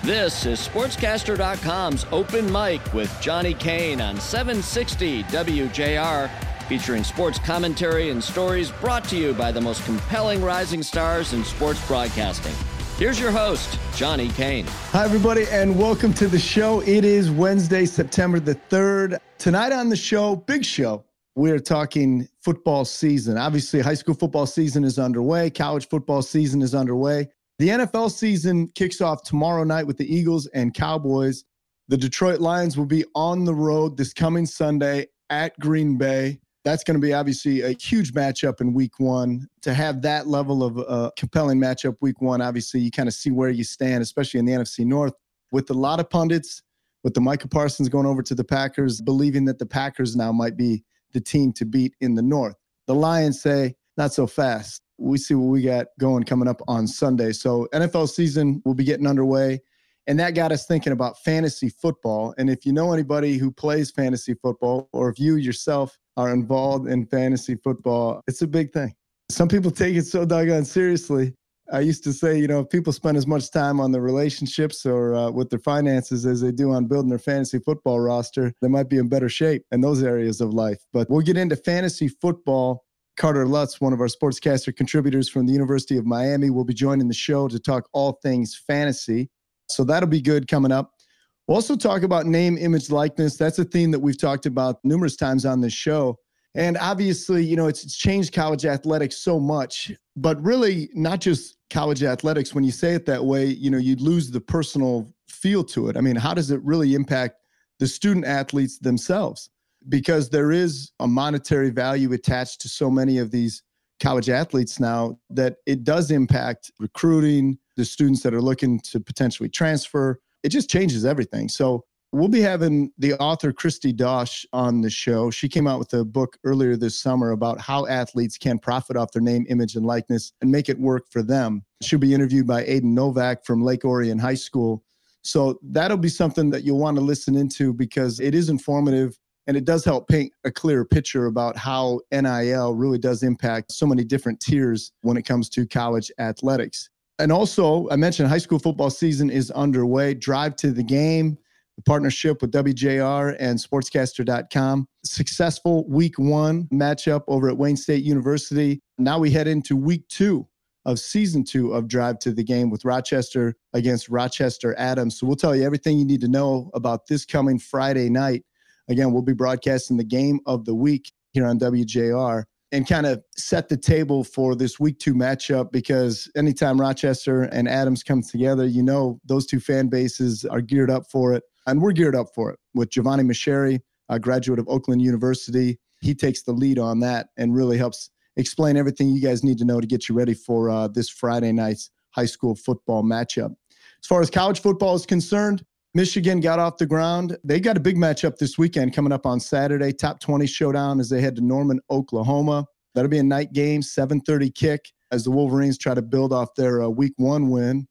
This is Sportscaster.com's Open Mic with Johnny Kane on 760 WJR, featuring sports commentary and stories brought to you by the most compelling rising stars in sports broadcasting. Here's your host, Johnny Kane. Hi, everybody, and welcome to the show. It is Wednesday, September the 3rd. Tonight on the show, big show, we're talking football season. Obviously, high school football season is underway. College football season is underway. The NFL season kicks off tomorrow night with the Eagles and Cowboys. The Detroit Lions will be on the road this coming Sunday at Green Bay. That's going to be obviously a huge matchup in week one. To have that level of compelling matchup week one, obviously you kind of see where you stand, especially in the NFC North, with a lot of pundits, with the Micah Parsons going over to the Packers, believing that the Packers now might be the team to beat in the North. The Lions say, not so fast. We see what we got going coming up on Sunday. So NFL season will be getting underway. And that got us thinking about fantasy football. And if you know anybody who plays fantasy football, or if you yourself are involved in fantasy football, it's a big thing. Some people take it so doggone seriously. I used to say, if people spend as much time on their relationships or with their finances as they do on building their fantasy football roster, they might be in better shape in those areas of life. But we'll get into fantasy football. Carter Lutz, one of our Sportscaster contributors from the University of Miami, will be joining the show to talk all things fantasy. So that'll be good coming up. We'll also talk about name, image, likeness. That's a theme that we've talked about numerous times on this show. And obviously, it's changed college athletics so much, but really not just college athletics. When you say it that way, you'd lose the personal feel to it. I mean, how does it really impact the student athletes themselves? Because there is a monetary value attached to so many of these college athletes now that it does impact recruiting, the students that are looking to potentially transfer. It just changes everything. So we'll be having the author Christy Dosh on the show. She came out with a book earlier this summer about how athletes can profit off their name, image, and likeness and make it work for them. She'll be interviewed by Aiden Novak from Lake Orion High School. So that'll be something that you'll want to listen into because it is informative. And it does help paint a clearer picture about how NIL really does impact so many different tiers when it comes to college athletics. And also, I mentioned high school football season is underway. Drive to the Game, the partnership with WJR and Sportscaster.com. Successful week one matchup over at Wayne State University. Now we head into week two of season two of Drive to the Game with Rochester against Rochester Adams. So we'll tell you everything you need to know about this coming Friday night. Again, we'll be broadcasting the game of the week here on WJR and kind of set the table for this week two matchup because anytime Rochester and Adams come together, those two fan bases are geared up for it. And we're geared up for it with Giovanni Macheri, a graduate of Oakland University. He takes the lead on that and really helps explain everything you guys need to know to get you ready for this Friday night's high school football matchup. As far as college football is concerned, Michigan got off the ground. They got a big matchup this weekend coming up on Saturday. Top 20 showdown as they head to Norman, Oklahoma. That'll be a night game, 7:30 kick as the Wolverines try to build off their week one win,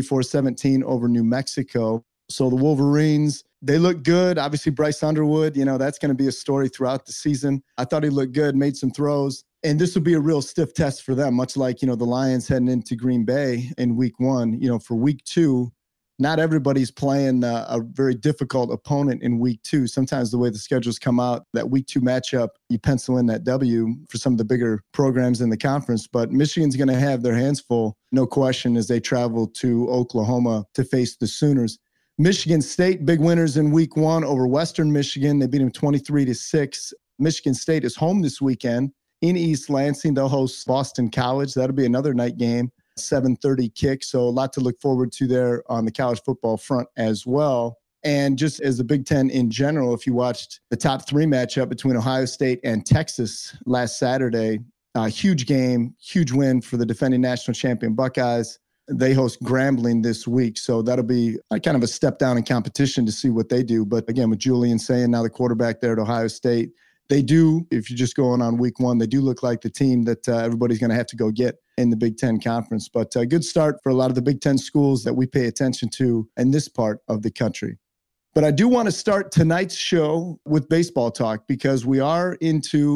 34-17 over New Mexico. So the Wolverines, they look good. Obviously, Bryce Underwood, that's going to be a story throughout the season. I thought he looked good, made some throws. And this will be a real stiff test for them, much like, the Lions heading into Green Bay in week one. For week two, not everybody's playing a very difficult opponent in week two. Sometimes the way the schedules come out, that week two matchup, you pencil in that W for some of the bigger programs in the conference. But Michigan's going to have their hands full, no question, as they travel to Oklahoma to face the Sooners. Michigan State, big winners in week one over Western Michigan. They beat them 23-6. Michigan State is home this weekend in East Lansing. They'll host Boston College. That'll be another night game. 7:30 kick. So a lot to look forward to there on the college football front as well. And just as the Big Ten in general, if you watched the top three matchup between Ohio State and Texas last Saturday, huge game, huge win for the defending national champion Buckeyes. They host Grambling this week. So that'll be kind of a step down in competition to see what they do. But again, with Julian saying now the quarterback there at Ohio State, they do, if you're just going on week one, they do look like the team that everybody's going to have to go get in the Big Ten Conference. But a good start for a lot of the Big Ten schools that we pay attention to in this part of the country. But I do want to start tonight's show with baseball talk because we are into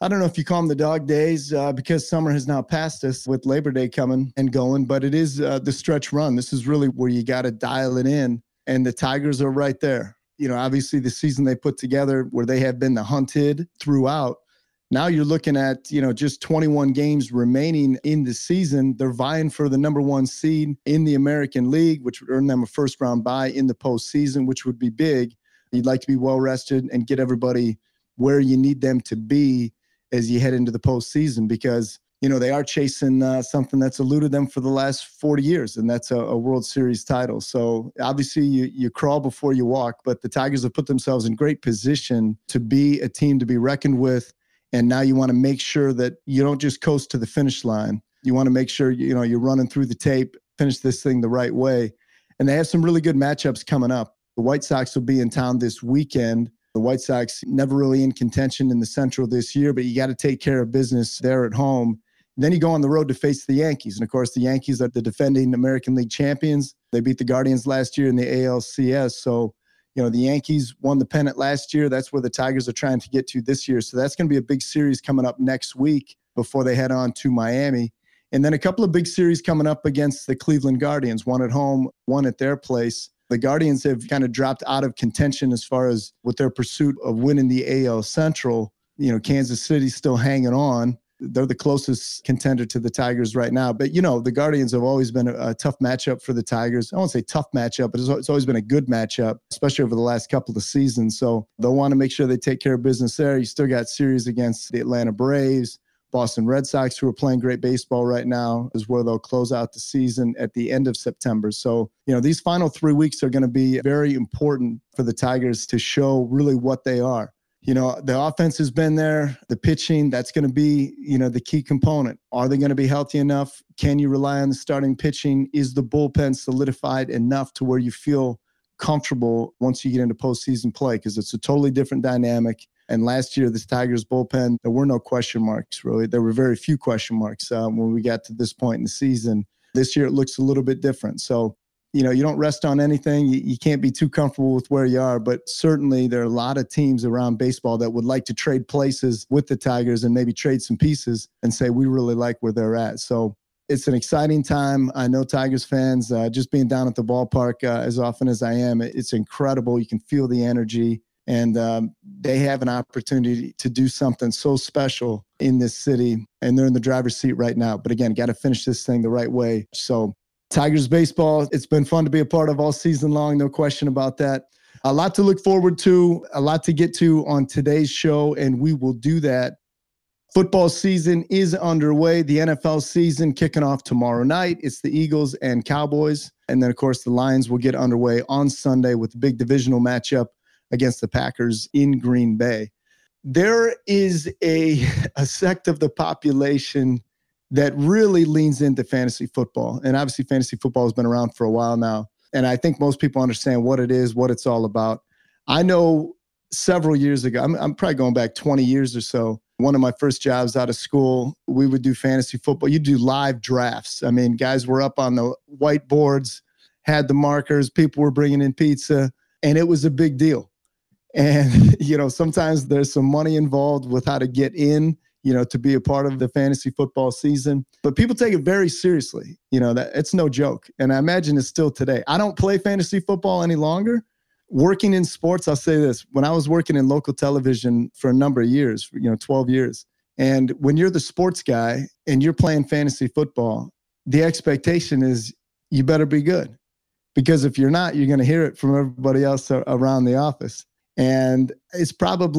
I don't know if you call them the dog days because summer has now passed us with Labor Day coming and going, but it is the stretch run. This is really where you got to dial it in, and the Tigers are right there. Obviously the season they put together where they have been the hunted throughout. Now you're looking at, just 21 games remaining in the season. They're vying for the number 1 seed in the American League, which would earn them a first round bye in the postseason, which would be big. You'd like to be well rested and get everybody where you need them to be as you head into the postseason, because, they are chasing something that's eluded them for the last 40 years, and that's a World Series title. So obviously you crawl before you walk, but the Tigers have put themselves in great position to be a team to be reckoned with. And now you want to make sure that you don't just coast to the finish line. You want to make sure, you're running through the tape, finish this thing the right way. And they have some really good matchups coming up. The White Sox will be in town this weekend. The White Sox never really in contention in the Central this year, but you got to take care of business there at home. And then you go on the road to face the Yankees. And of course, the Yankees are the defending American League champions. They beat the Guardians last year in the ALCS. So, the Yankees won the pennant last year. That's where the Tigers are trying to get to this year. So that's going to be a big series coming up next week before they head on to Miami. And then a couple of big series coming up against the Cleveland Guardians, one at home, one at their place. The Guardians have kind of dropped out of contention as far as with their pursuit of winning the AL Central. Kansas City's still hanging on. They're the closest contender to the Tigers right now. But, the Guardians have always been a tough matchup for the Tigers. I won't say tough matchup, but it's always been a good matchup, especially over the last couple of seasons. So they'll want to make sure they take care of business there. You still got series against the Atlanta Braves, Boston Red Sox, who are playing great baseball right now, is where they'll close out the season at the end of September. So, these final 3 weeks are going to be very important for the Tigers to show really what they are. The offense has been there. The pitching, that's going to be, the key component. Are they going to be healthy enough? Can you rely on the starting pitching? Is the bullpen solidified enough to where you feel comfortable once you get into postseason play? Because it's a totally different dynamic. And last year, the Tigers bullpen, there were no question marks, really. There were very few question marks when we got to this point in the season. This year, it looks a little bit different. So, you don't rest on anything. You can't be too comfortable with where you are, but certainly there are a lot of teams around baseball that would like to trade places with the Tigers and maybe trade some pieces and say, we really like where they're at. So it's an exciting time. I know Tigers fans, just being down at the ballpark as often as I am, it's incredible. You can feel the energy, and they have an opportunity to do something so special in this city, and they're in the driver's seat right now. But again, got to finish this thing the right way. So Tigers baseball, it's been fun to be a part of all season long, no question about that. A lot to look forward to, a lot to get to on today's show, and we will do that. Football season is underway. The NFL season kicking off tomorrow night. It's the Eagles and Cowboys. And then, of course, the Lions will get underway on Sunday with the big divisional matchup against the Packers in Green Bay. There is a sect of the population that really leans into fantasy football. And obviously fantasy football has been around for a while now. And I think most people understand what it is, what it's all about. I know several years ago, I'm probably going back 20 years or so, one of my first jobs out of school, we would do fantasy football. You do live drafts. I mean, guys were up on the whiteboards, had the markers, people were bringing in pizza, and it was a big deal. And, sometimes there's some money involved with how to get in, to be a part of the fantasy football season. But people take it very seriously. That it's no joke. And I imagine it's still today. I don't play fantasy football any longer. Working in sports, I'll say this. When I was working in local television for a number of years, 12 years, and when you're the sports guy and you're playing fantasy football, the expectation is you better be good. Because if you're not, you're going to hear it from everybody else around the office. And it's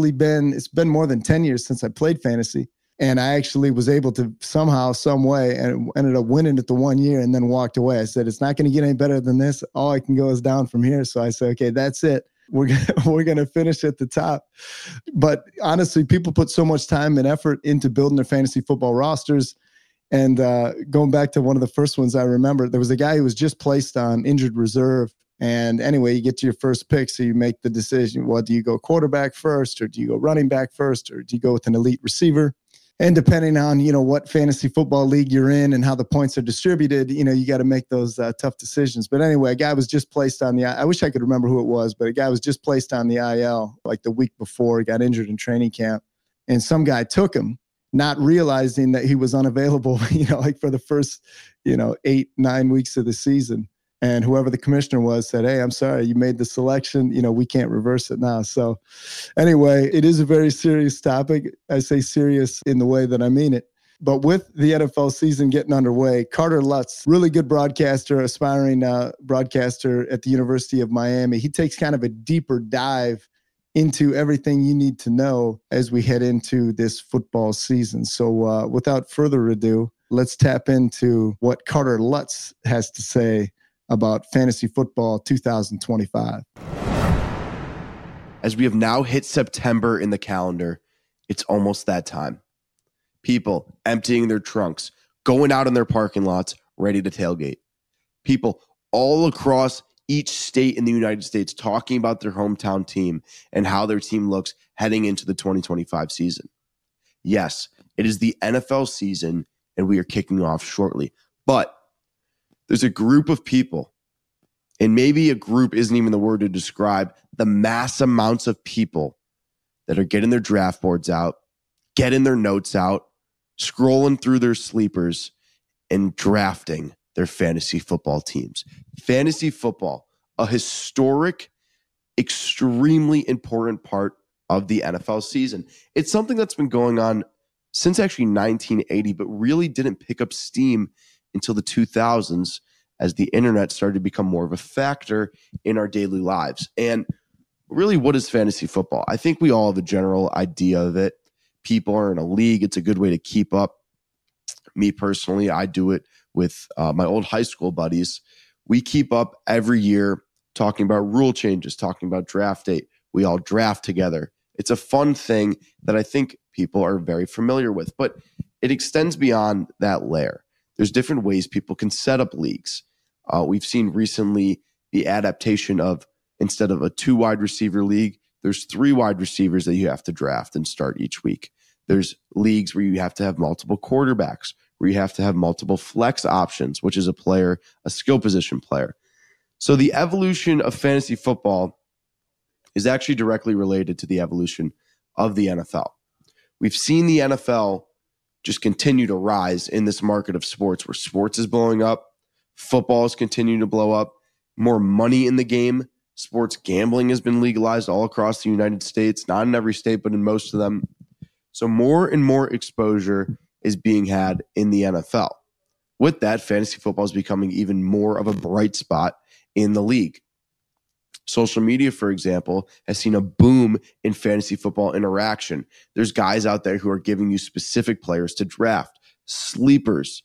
been more than 10 years since I played fantasy. And I actually was able to somehow, some way, and ended up winning it the 1 year and then walked away. I said, it's not going to get any better than this. All I can go is down from here. So I said, okay, that's it. We're going to finish at the top. But honestly, people put so much time and effort into building their fantasy football rosters. And going back to one of the first ones I remember, there was a guy who was just placed on injured reserve. And anyway, you get to your first pick, so you make the decision, well, do you go quarterback first, or do you go running back first, or do you go with an elite receiver? And depending on, what fantasy football league you're in and how the points are distributed, you got to make those tough decisions. But anyway, a guy was just placed on I wish I could remember who it was, but a guy was just placed on the IL like the week before, he got injured in training camp. and some guy took him, not realizing that he was unavailable, like for the first, 8-9 weeks of the season. And whoever the commissioner was said, "Hey, I'm sorry, you made the selection. We can't reverse it now." So anyway, it is a very serious topic. I say serious in the way that I mean it. But with the NFL season getting underway, Carter Lutz, really good broadcaster, aspiring broadcaster at the University of Miami, he takes kind of a deeper dive into everything you need to know as we head into this football season. So without further ado, let's tap into what Carter Lutz has to say about fantasy football 2025. As we have now hit September in the calendar, it's almost that time. People emptying their trunks, going out in their parking lots, ready to tailgate. People all across each state in the United States talking about their hometown team and how their team looks heading into the 2025 season. Yes, it is the NFL season, and we are kicking off shortly. But there's a group of people, and maybe a group isn't even the word to describe the mass amounts of people that are getting their draft boards out, getting their notes out, scrolling through their sleepers, and drafting their fantasy football teams. Fantasy football, a historic, extremely important part of the NFL season. It's something that's been going on since actually 1980, but really didn't pick up steam until the 2000s as the internet started to become more of a factor in our daily lives. And really, what is fantasy football? I think we all have a general idea of it. People are in a league. It's a good way to keep up. Me personally, I do it with my old high school buddies. We keep up every year talking about rule changes, talking about draft date. We all draft together. It's a fun thing that I think people are very familiar with, but it extends beyond that layer. There's different ways people can set up leagues. We've seen recently the adaptation of, instead of a 2 wide receiver league, there's 3 wide receivers that you have to draft and start each week. There's leagues where you have to have multiple quarterbacks, where you have to have multiple flex options, which is a skill position player. So the evolution of fantasy football is actually directly related to the evolution of the NFL. We've seen the NFL just continue to rise in this market of sports, where sports is blowing up, football is continuing to blow up, more money in the game. Sports gambling has been legalized all across the United States, not in every state, but in most of them. So more and more exposure is being had in the NFL. With that, fantasy football is becoming even more of a bright spot in the league. Social media, for example, has seen a boom in fantasy football interaction. There's guys out there who are giving you specific players to draft. Sleepers,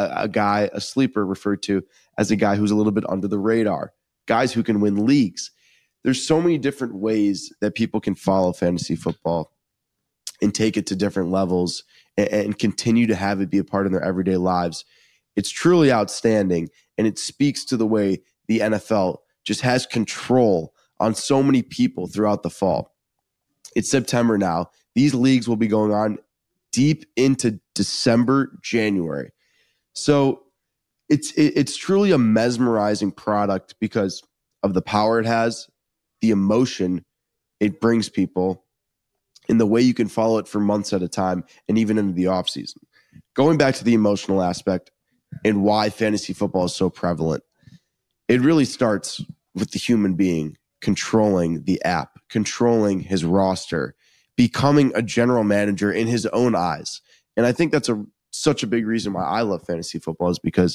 a sleeper referred to as a guy who's a little bit under the radar. Guys who can win leagues. There's so many different ways that people can follow fantasy football and take it to different levels and continue to have it be a part of their everyday lives. It's truly outstanding, and it speaks to the way the NFL just has control on so many people throughout the fall. It's September now. These leagues will be going on deep into December, January. So it's truly a mesmerizing product because of the power it has, the emotion it brings people, and the way you can follow it for months at a time and even into the offseason. Going back to the emotional aspect and why fantasy football is so prevalent, it really starts with the human being controlling the app, controlling his roster, becoming a general manager in his own eyes. And I think that's such a big reason why I love fantasy football, is because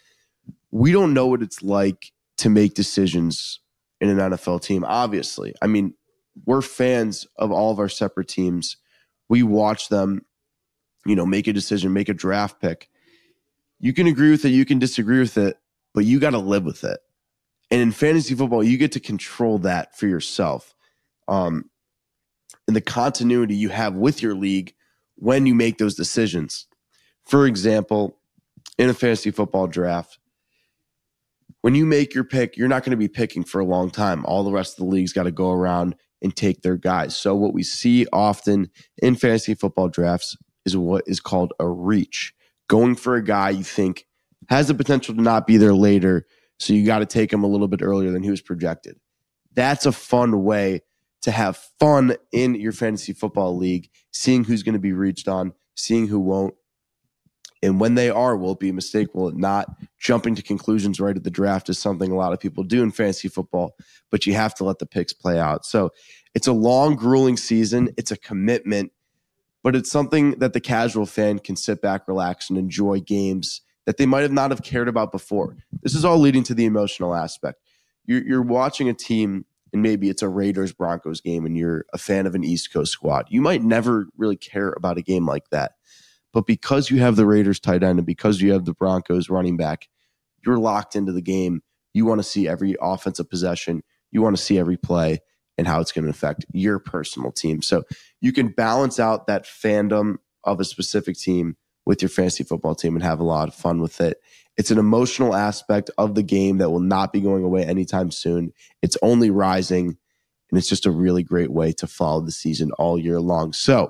we don't know what it's like to make decisions in an NFL team, obviously. I mean, we're fans of all of our separate teams. We watch them, make a decision, make a draft pick. You can agree with it, you can disagree with it, but you got to live with it. And in fantasy football, you get to control that for yourself. And the continuity you have with your league when you make those decisions. For example, in a fantasy football draft, when you make your pick, you're not going to be picking for a long time. All the rest of the league's got to go around and take their guys. So what we see often in fantasy football drafts is what is called a reach. Going for a guy you think has the potential to not be there later, so you got to take him a little bit earlier than he was projected. That's a fun way to have fun in your fantasy football league, seeing who's going to be reached on, seeing who won't. And when they are, will it be a mistake? Will it not? Jumping to conclusions right at the draft is something a lot of people do in fantasy football, but you have to let the picks play out. So it's a long, grueling season. It's a commitment, but it's something that the casual fan can sit back, relax, and enjoy games that they might have not have cared about before. This is all leading to the emotional aspect. You're watching a team, and maybe it's a Raiders-Broncos game, and you're a fan of an East Coast squad. You might never really care about a game like that. But because you have the Raiders tight end and because you have the Broncos running back, you're locked into the game. You want to see every offensive possession. You want to see every play and how it's going to affect your personal team. So you can balance out that fandom of a specific team with your fantasy football team and have a lot of fun with it. It's an emotional aspect of the game that will not be going away anytime soon. It's only rising, and it's just a really great way to follow the season all year long. So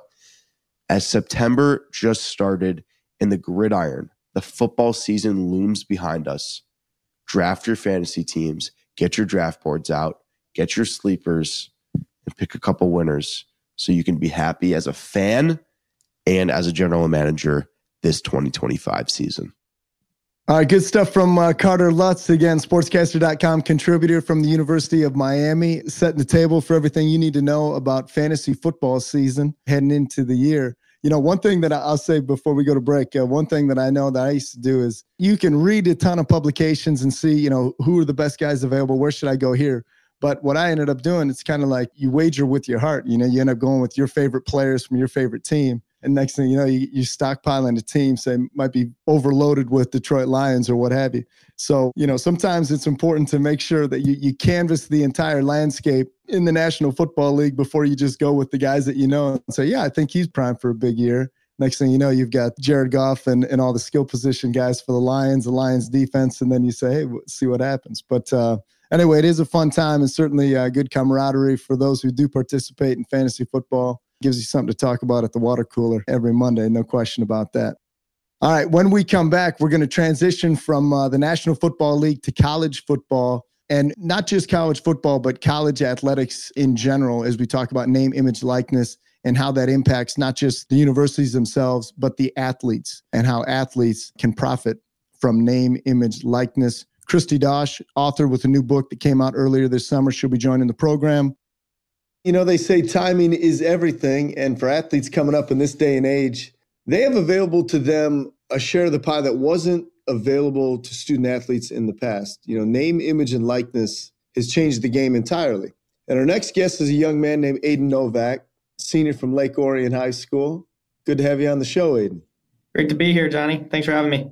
as September just started in the gridiron, the football season looms behind us. Draft your fantasy teams, get your draft boards out, get your sleepers, and pick a couple winners so you can be happy as a fan and as a general manager this 2025 season. All right, good stuff from Carter Lutz, again, sportscaster.com contributor from the University of Miami, setting the table for everything you need to know about fantasy football season heading into the year. You know, one thing that I'll say before we go to break, one thing that I know that I used to do is you can read a ton of publications and see, you know, who are the best guys available, where should I go here? But what I ended up doing, it's kind of like you wager with your heart. You know, you end up going with your favorite players from your favorite team. And next thing you know, you stockpiling a team, say, might be overloaded with Detroit Lions or what have you. So, you know, sometimes it's important to make sure that you canvass the entire landscape in the National Football League before you just go with the guys that you know and say, yeah, I think he's primed for a big year. Next thing you know, you've got Jared Goff and all the skill position guys for the Lions defense, and then you say, hey, see what happens. But anyway, it is a fun time and certainly good camaraderie for those who do participate in fantasy football. Gives you something to talk about at the water cooler every Monday, no question about that. All right, when we come back, we're going to transition from the National Football League to college football, and not just college football, but college athletics in general, as we talk about name, image, likeness, and how that impacts not just the universities themselves, but the athletes and how athletes can profit from name, image, likeness. Christy Dosh, author with a new book that came out earlier this summer, she'll be joining the program. You know, they say timing is everything. And for athletes coming up in this day and age, they have available to them a share of the pie that wasn't available to student athletes in the past. You know, name, image, and likeness has changed the game entirely. And our next guest is a young man named Aiden Novak, senior from Lake Orion High School. Good to have you on the show, Aiden. Great to be here, Johnny. Thanks for having me.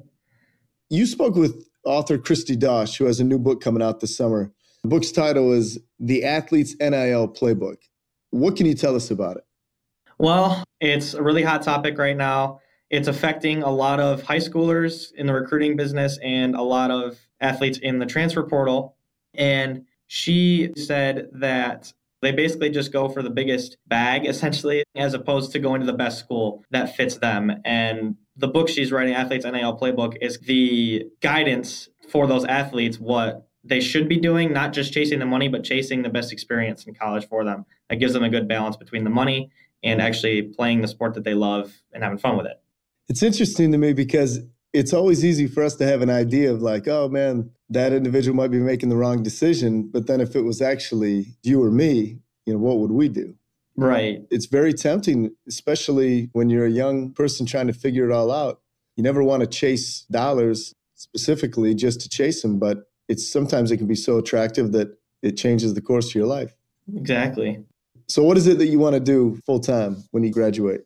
You spoke with author Christy Dosh, who has a new book coming out this summer. The book's title is The Athlete's NIL Playbook. What can you tell us about it? Well, it's a really hot topic right now. It's affecting a lot of high schoolers in the recruiting business and a lot of athletes in the transfer portal. And she said that they basically just go for the biggest bag, essentially, as opposed to going to the best school that fits them. And the book she's writing, Athlete's NIL Playbook, is the guidance for those athletes, what they should be doing, not just chasing the money, but chasing the best experience in college for them. That gives them a good balance between the money and actually playing the sport that they love and having fun with it. It's interesting to me because it's always easy for us to have an idea of like, oh man, that individual might be making the wrong decision. But then if it was actually you or me, you know, what would we do? Right. It's very tempting, especially when you're a young person trying to figure it all out. You never want to chase dollars specifically just to chase them, but sometimes it can be so attractive that it changes the course of your life. Exactly. So what is it that you want to do full time when you graduate?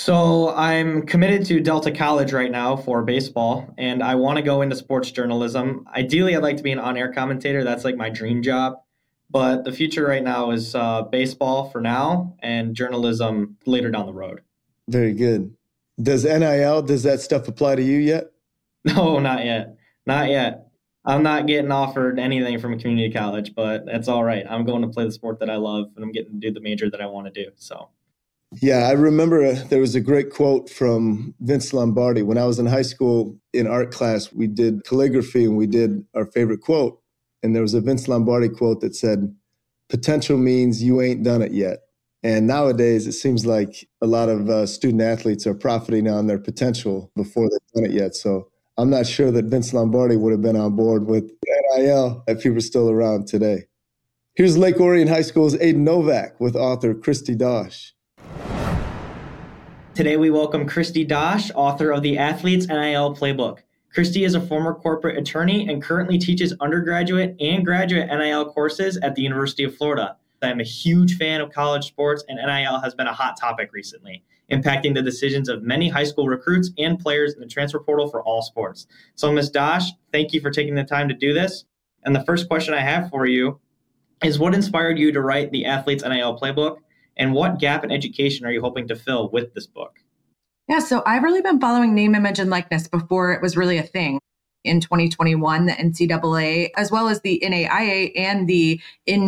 So I'm committed to Delta College right now for baseball, and I want to go into sports journalism. Ideally, I'd like to be an on-air commentator. That's like my dream job. But the future right now is baseball for now and journalism later down the road. Very good. Does NIL, does that stuff apply to you yet? No, not yet. Not yet. I'm not getting offered anything from a community college, but that's all right. I'm going to play the sport that I love, and I'm getting to do the major that I want to do. So, yeah, I remember there was a great quote from Vince Lombardi. When I was in high school in art class, we did calligraphy and we did our favorite quote. And there was a Vince Lombardi quote that said, potential means you ain't done it yet. And nowadays, it seems like a lot of student athletes are profiting on their potential before they've done it yet. So I'm not sure that Vince Lombardi would have been on board with NIL if he were still around today. Here's Lake Orion High School's Aiden Novak with author Christy Dosh. Today we welcome Christy Dosh, author of the Athletes NIL Playbook. Christy is a former corporate attorney and currently teaches undergraduate and graduate NIL courses at the University of Florida. I'm a huge fan of college sports, and NIL has been a hot topic recently, impacting the decisions of many high school recruits and players in the transfer portal for all sports. So, Ms. Dosh, thank you for taking the time to do this. And the first question I have for you is, what inspired you to write the Athletes NIL Playbook, and what gap in education are you hoping to fill with this book? Yeah, so I've really been following name, image, and likeness before it was really a thing. In 2021, the NCAA, as well as the NAIA and the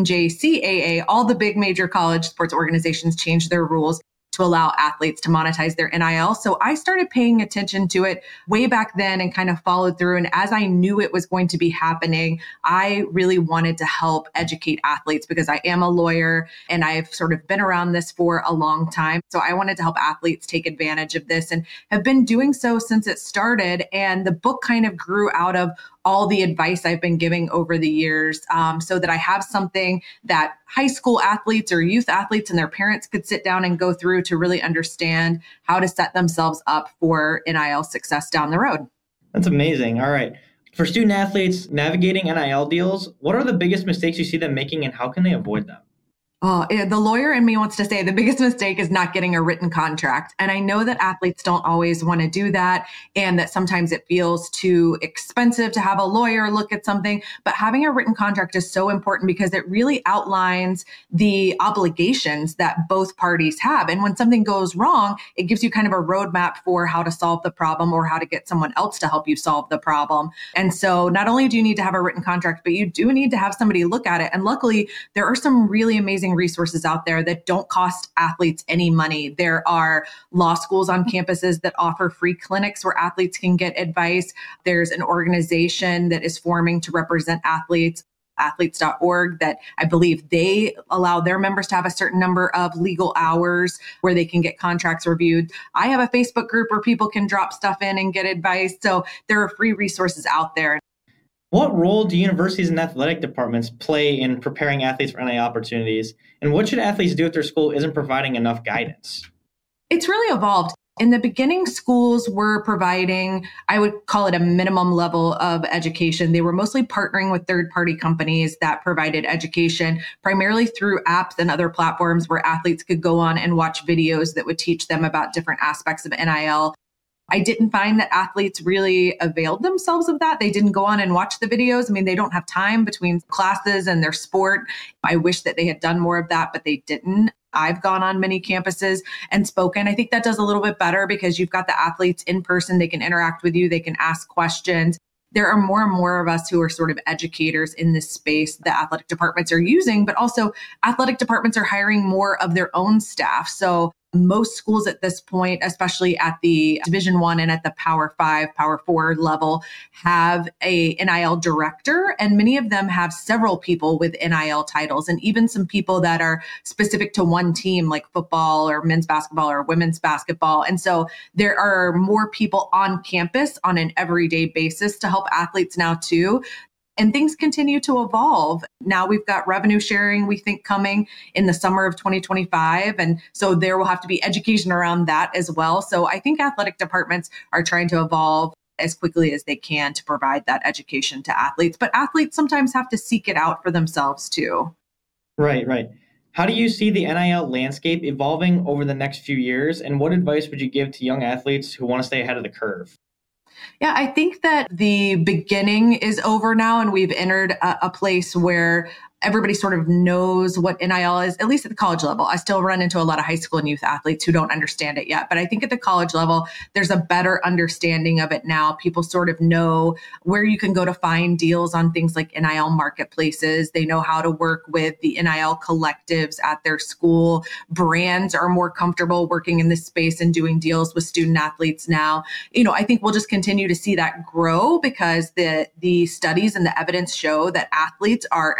NJCAA, all the big major college sports organizations changed their rules to allow athletes to monetize their NIL. So I started paying attention to it way back then and kind of followed through. And as I knew it was going to be happening, I really wanted to help educate athletes because I am a lawyer and I've sort of been around this for a long time. So I wanted to help athletes take advantage of this and have been doing so since it started. And the book kind of grew out of all the advice I've been giving over the years, so that I have something that high school athletes or youth athletes and their parents could sit down and go through to really understand how to set themselves up for NIL success down the road. That's amazing. All right. For student athletes navigating NIL deals, what are the biggest mistakes you see them making and how can they avoid them? Oh, the lawyer in me wants to say the biggest mistake is not getting a written contract. And I know that athletes don't always want to do that and that sometimes it feels too expensive to have a lawyer look at something. But having a written contract is so important because it really outlines the obligations that both parties have. And when something goes wrong, it gives you kind of a roadmap for how to solve the problem or how to get someone else to help you solve the problem. And so not only do you need to have a written contract, but you do need to have somebody look at it. And luckily, there are some really amazing resources out there that don't cost athletes any money. There are law schools on campuses that offer free clinics where athletes can get advice. There's an organization that is forming to represent athletes, athletes.org, that I believe they allow their members to have a certain number of legal hours where they can get contracts reviewed. I have a Facebook group where people can drop stuff in and get advice. So there are free resources out there. What role do universities and athletic departments play in preparing athletes for NIL opportunities? And what should athletes do if their school isn't providing enough guidance? It's really evolved. In the beginning, schools were providing, I would call it a minimum level of education. They were mostly partnering with third-party companies that provided education, primarily through apps and other platforms where athletes could go on and watch videos that would teach them about different aspects of NIL. I didn't find that athletes really availed themselves of that. They didn't go on and watch the videos. I mean, they don't have time between classes and their sport. I wish that they had done more of that, but they didn't. I've gone on many campuses and spoken. I think that does a little bit better because you've got the athletes in person. They can interact with you. They can ask questions. There are more and more of us who are sort of educators in this space that athletic departments are using, but also athletic departments are hiring more of their own staff. So most schools at this point, especially at the Division I and at the Power 5, Power 4 level, have a NIL director, and many of them have several people with NIL titles, and even some people that are specific to one team, like football or men's basketball or women's basketball. And so there are more people on campus on an everyday basis to help athletes now too. And things continue to evolve. Now we've got revenue sharing, we think, coming in the summer of 2025. And so there will have to be education around that as well. So I think athletic departments are trying to evolve as quickly as they can to provide that education to athletes. But athletes sometimes have to seek it out for themselves too. Right. How do you see the NIL landscape evolving over the next few years? And what advice would you give to young athletes who want to stay ahead of the curve? Yeah, I think that the beginning is over now, and we've entered a place where everybody sort of knows what NIL is, at least at the college level. I still run into a lot of high school and youth athletes who don't understand it yet. But I think at the college level, there's a better understanding of it now. People sort of know where you can go to find deals on things like NIL marketplaces. They know how to work with the NIL collectives at their school. Brands are more comfortable working in this space and doing deals with student athletes now. I think we'll just continue to see that grow because the studies and the evidence show that athletes are incredible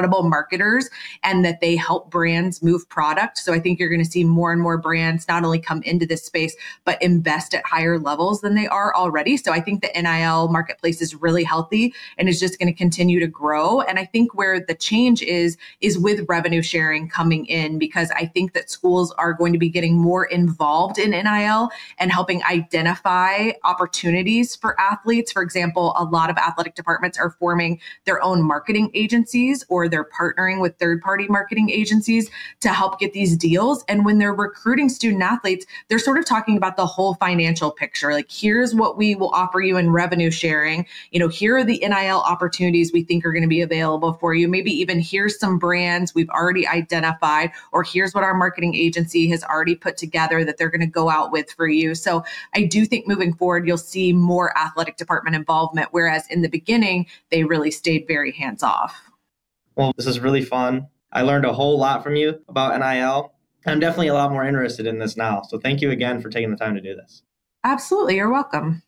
incredible marketers and that they help brands move product. So I think you're going to see more and more brands not only come into this space, but invest at higher levels than they are already. So I think the NIL marketplace is really healthy and is just going to continue to grow. And I think where the change is with revenue sharing coming in, because I think that schools are going to be getting more involved in NIL and helping identify opportunities for athletes. For example, a lot of athletic departments are forming their own marketing agencies, or they're partnering with third-party marketing agencies to help get these deals. And when they're recruiting student athletes, they're sort of talking about the whole financial picture. Like, here's what we will offer you in revenue sharing. Here are the NIL opportunities we think are going to be available for you. Maybe even here's some brands we've already identified, or here's what our marketing agency has already put together that they're going to go out with for you. So I do think moving forward, you'll see more athletic department involvement, whereas in the beginning, they really stayed very hands off. Well, this is really fun. I learned a whole lot from you about NIL. I'm definitely a lot more interested in this now. So thank you again for taking the time to do this. Absolutely. You're welcome.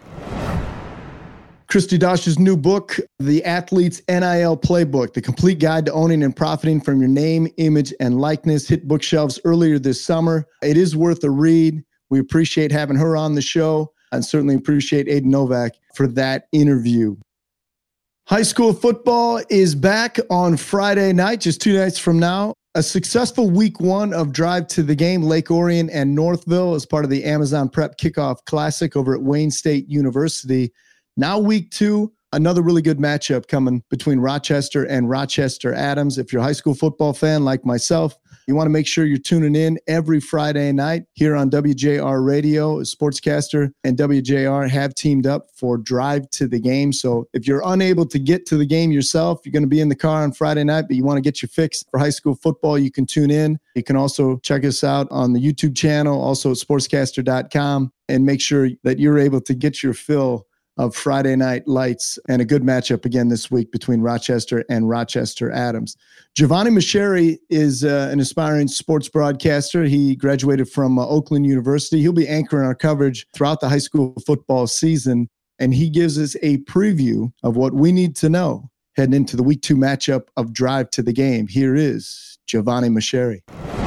Christy Dosh's new book, The Athlete's NIL Playbook, the complete guide to owning and profiting from your name, image, and likeness, hit bookshelves earlier this summer. It is worth a read. We appreciate having her on the show, and certainly appreciate Aiden Novak for that interview. High school football is back on Friday night, just 2 nights from now. A successful week one of Drive to the Game, Lake Orion and Northville, as part of the Amazon Prep Kickoff Classic over at Wayne State University. Now week two, another really good matchup coming between Rochester and Rochester Adams. If you're a high school football fan like myself, you want to make sure you're tuning in every Friday night here on WJR Radio. Sportscaster and WJR have teamed up for Drive to the Game. So if you're unable to get to the game yourself, you're going to be in the car on Friday night, but you want to get your fix for high school football, you can tune in. You can also check us out on the YouTube channel, also at sportscaster.com, and make sure that you're able to get your fill of Friday night lights, and a good matchup again this week between Rochester and Rochester Adams. Giovanni Macheri is an aspiring sports broadcaster. He graduated from Oakland University. He'll be anchoring our coverage throughout the high school football season, and he gives us a preview of what we need to know heading into the week two matchup of Drive to the Game. Here is Giovanni Macheri.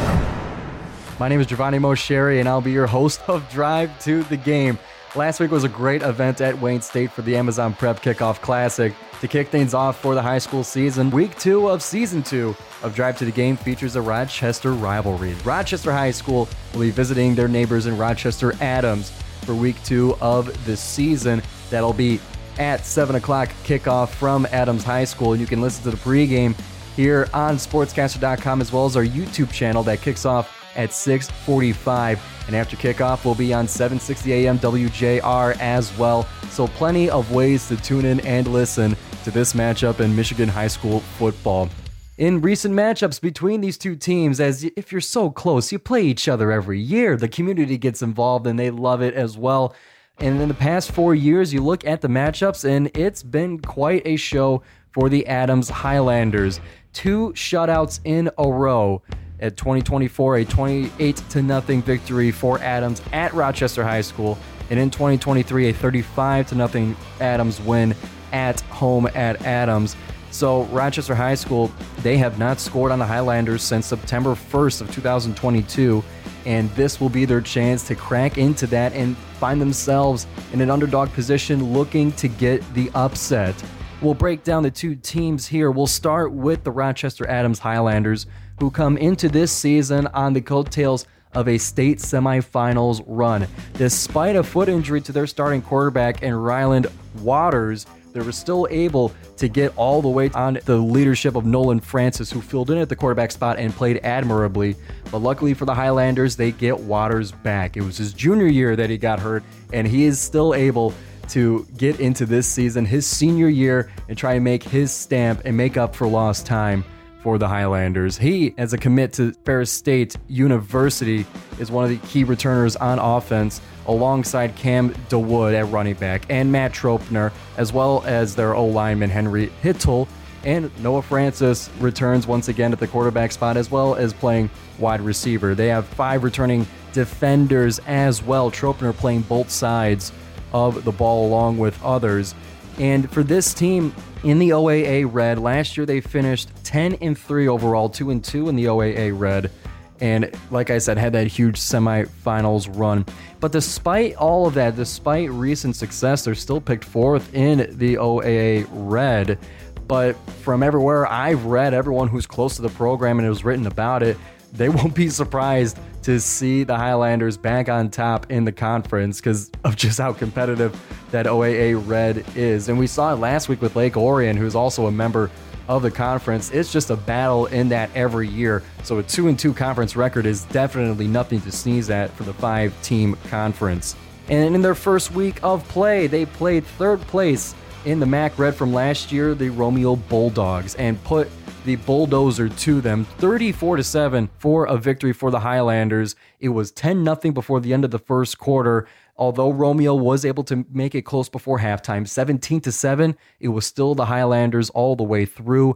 My name is Giovanni Macheri, and I'll be your host of Drive to the Game. Last week was a great event at Wayne State for the Amazon Prep Kickoff Classic. To kick things off for the high school season, week two of season 2 of Drive to the Game features a Rochester rivalry. Rochester High School will be visiting their neighbors in Rochester Adams for week 2 of the season. That'll be at 7 o'clock kickoff from Adams High School. You can listen to the pregame here on sportscaster.com, as well as our YouTube channel that kicks off at 6:45, and after kickoff we'll be on 760 AM WJR as well. So plenty of ways to tune in and listen to this matchup in Michigan high school football. In recent matchups between these two teams, as if you're so close, you play each other every year. The community gets involved and they love it as well. And in the past 4 years, you look at the matchups and it's been quite a show for the Adams Highlanders. 2 shutouts in a row. At 2024, a 28-0 victory for Adams at Rochester High School, and in 2023, a 35-0 Adams win at home at Adams. So Rochester High School, they have not scored on the Highlanders since September 1st of 2022, and this will be their chance to crack into that and find themselves in an underdog position looking to get the upset. We'll break down the two teams here. We'll start with the Rochester Adams Highlanders, who come into this season on the coattails of a state semifinals run. Despite a foot injury to their starting quarterback and Ryland Waters, they were still able to get all the way on the leadership of Nolan Francis, who filled in at the quarterback spot and played admirably. But luckily for the Highlanders, they get Waters back. It was his junior year that he got hurt, and he is still able to get into this season, his senior year, and try and make his stamp and make up for lost time for the Highlanders. He, as a commit to Ferris State University, is one of the key returners on offense, alongside Cam DeWood at running back and Matt Tropner, as well as their O-lineman Henry Hittel. And Noah Francis returns once again at the quarterback spot, as well as playing wide receiver. They have 5 returning defenders as well, Tropner playing both sides of the ball along with others. And for this team in the OAA Red, last year they finished 10-3 overall, 2-2 in the OAA Red. And like I said, had that huge semifinals run. But despite all of that, despite recent success, they're still picked 4th in the OAA Red. But from everywhere I've read, everyone who's close to the program and has written about it, they won't be surprised to see the Highlanders back on top in the conference because of just how competitive that OAA Red is. And we saw it last week with Lake Orion, who's also a member of the conference. It's just a battle in that every year. So a 2-2 conference record is definitely nothing to sneeze at for the 5-team conference. And in their first week of play, they played 3rd place in the MAC Red from last year, the Romeo Bulldogs, and put the bulldozer to them, 34-7 for a victory for the Highlanders. It was 10-0 before the end of the first quarter. Although Romeo was able to make it close before halftime, 17-7, it was still the Highlanders all the way through.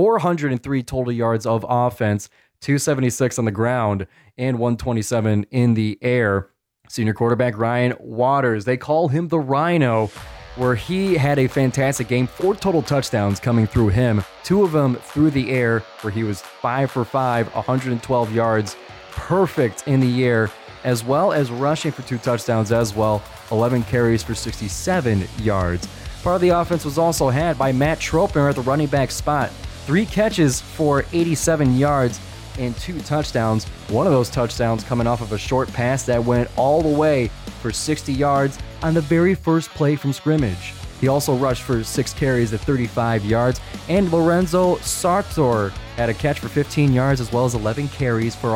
403 total yards of offense, 276 on the ground, and 127 in the air. Senior quarterback Ryan Waters, they call him the Rhino, where he had a fantastic game. 4 total touchdowns coming through him, 2 of them through the air, where he was 5 for 5, 112 yards, perfect in the air, as well as rushing for 2 touchdowns as well, 11 carries for 67 yards. Part of the offense was also had by Matt Tropner at the running back spot, 3 catches for 87 yards and 2 touchdowns. One of those touchdowns coming off of a short pass that went all the way for 60 yards on the very first play from scrimmage. He also rushed for 6 carries at 35 yards, and Lorenzo Sartor had a catch for 15 yards as well as 11 carries for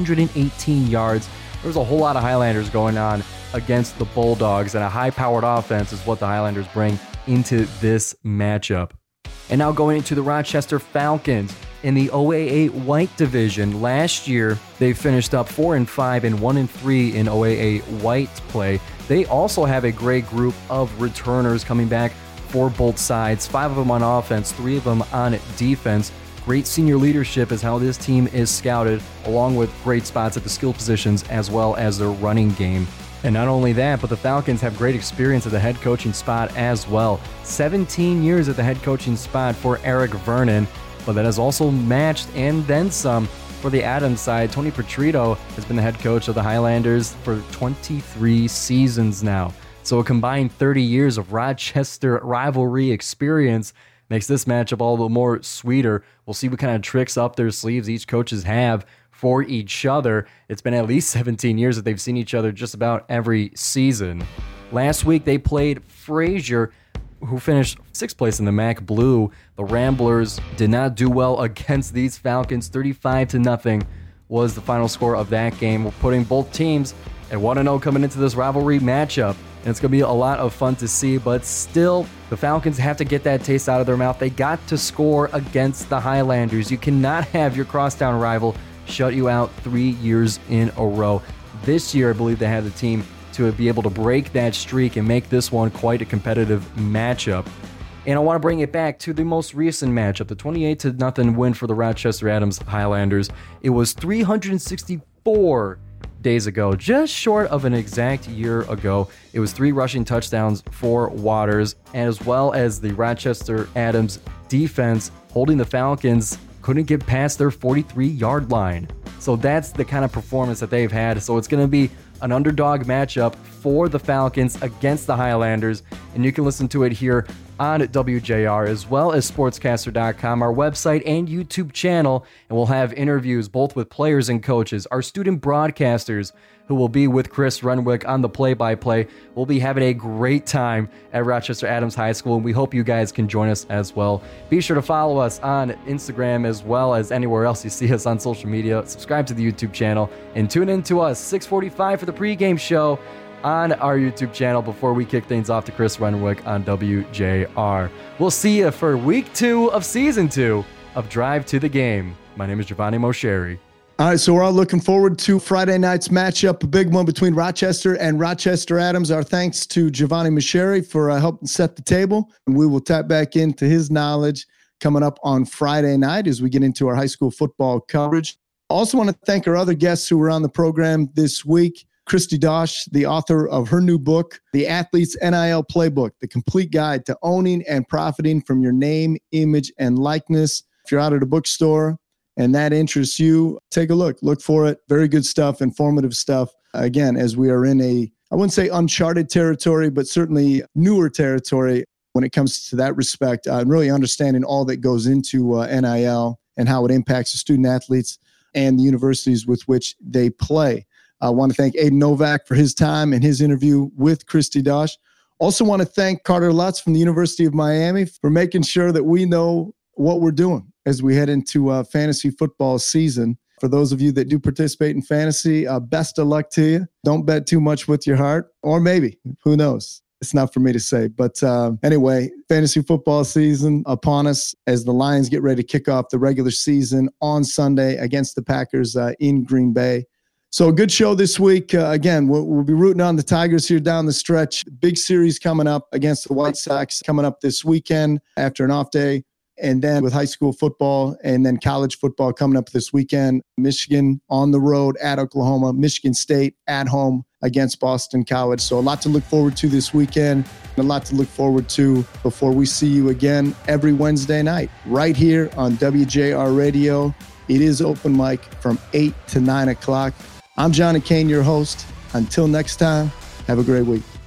118 yards. There was a whole lot of Highlanders going on against the Bulldogs, and a high-powered offense is what the Highlanders bring into this matchup. And now going into the Rochester Falcons. In the OAA White Division, last year they finished up 4-5 and 1-3 in OAA White play. They also have a great group of returners coming back for both sides, 5 of them on offense, 3 of them on defense. Great senior leadership is how this team is scouted, along with great spots at the skill positions as well as their running game. And not only that, but the Falcons have great experience at the head coaching spot as well. 17 years at the head coaching spot for Eric Vernon, but that is also matched and then some for the Adams side. Tony Petrito has been the head coach of the Highlanders for 23 seasons now. So a combined 30 years of Rochester rivalry experience makes this matchup all the more sweeter. We'll see what kind of tricks up their sleeves each coaches have for each other. It's been at least 17 years that they've seen each other just about every season. Last week they played Frazier, who finished 6th place in the MAC Blue. The Ramblers did not do well against these Falcons. 35-0 was the final score of that game. We're putting both teams at 1-0 coming into this rivalry matchup. And it's going to be a lot of fun to see, but still, the Falcons have to get that taste out of their mouth. They got to score against the Highlanders. You cannot have your crosstown rival shut you out 3 years in a row. This year, I believe they have the team to be able to break that streak and make this one quite a competitive matchup. And I want to bring it back to the most recent matchup, the 28-0 win for the Rochester Adams Highlanders. It was 364 days ago, just short of an exact year ago. It was 3 rushing touchdowns for Waters, as well as the Rochester Adams defense holding the Falcons couldn't get past their 43-yard line. So that's the kind of performance that they've had. So it's going to be an underdog matchup for the Falcons against the Highlanders, and you can listen to it here on WJR as well as sportscaster.com, our website and YouTube channel, and we'll have interviews both with players and coaches, our student broadcasters who will be with Chris Renwick on the play-by-play. We'll be having a great time at Rochester Adams High School, and we hope you guys can join us as well. Be sure to follow us on Instagram as well as anywhere else you see us on social media. Subscribe to the YouTube channel and tune in to us 6:45 for the pregame show on our YouTube channel before we kick things off to Chris Renwick on WJR. We'll see you for week 2 of season 2 of Drive to the Game. My name is Giovanni Mosheri. All right, so we're all looking forward to Friday night's matchup, a big one between Rochester and Rochester Adams. Our thanks to Giovanni Mosheri for helping set the table. And we will tap back into his knowledge coming up on Friday night as we get into our high school football coverage. Also want to thank our other guests who were on the program this week. Christy Dosh, the author of her new book, The Athlete's NIL Playbook, the complete guide to owning and profiting from your name, image, and likeness. If you're out at a bookstore and that interests you, take a look. Look for it. Very good stuff, informative stuff. Again, as we are in I wouldn't say uncharted territory, but certainly newer territory when it comes to that respect, really understanding all that goes into NIL and how it impacts the student athletes and the universities with which they play. I want to thank Aiden Novak for his time and his interview with Christy Dosh. Also want to thank Carter Lutz from the University of Miami for making sure that we know what we're doing as we head into fantasy football season. For those of you that do participate in fantasy, best of luck to you. Don't bet too much with your heart, or maybe, who knows? It's not for me to say. But anyway, fantasy football season upon us as the Lions get ready to kick off the regular season on Sunday against the Packers in Green Bay. So a good show this week. Again, we'll be rooting on the Tigers here down the stretch. Big series coming up against the White Sox coming up this weekend after an off day. And then with high school football and then college football coming up this weekend, Michigan on the road at Oklahoma, Michigan State at home against Boston College. So a lot to look forward to this weekend and a lot to look forward to before we see you again every Wednesday night right here on WJR Radio. It is open mic from 8 to 9 o'clock. I'm Johnny Kane, your host. Until next time, have a great week.